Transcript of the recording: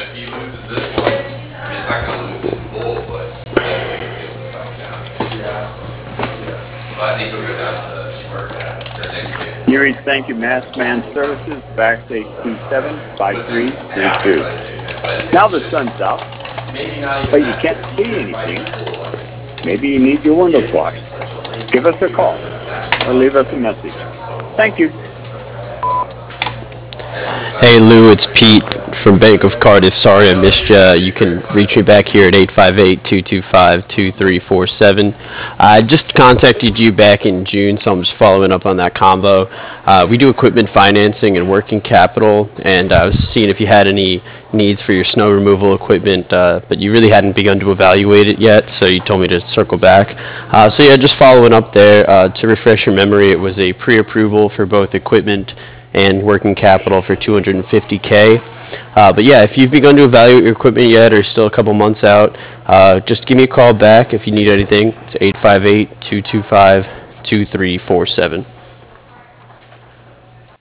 if he loses this one, I mean, it's not gonna lose in full, but definitely gonna be able to suck it down. But I think he'll go down to Smurf or next game. Yuri, thank you, Masked Man Services, Back 827-5332. Now the sun's out, but you can't see anything. Maybe you need your windows washed. Give us a call or leave us a message. Thank you. Hey Lou, it's Pete from Bank of Cardiff. Sorry I missed you. You can reach me back here at 858-225-2347. I just contacted you back in June, so I'm just following up on that combo. We do equipment financing and working capital, and I was seeing if you had any needs for your snow removal equipment, but you really hadn't begun to evaluate it yet, so you told me to circle back. So yeah, just following up there. To refresh your memory, it was a pre-approval for both equipment and working capital for $250K. But yeah, if you've begun to evaluate your equipment yet or still a couple months out, just give me a call back if you need anything. It's 858-225-2347.